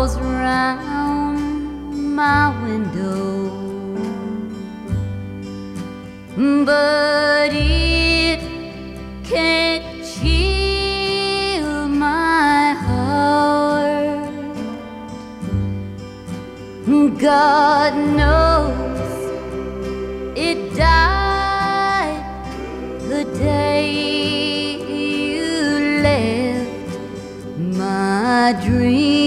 falls round my window, but it can't chill my heart. God knows it died the day you left my dream.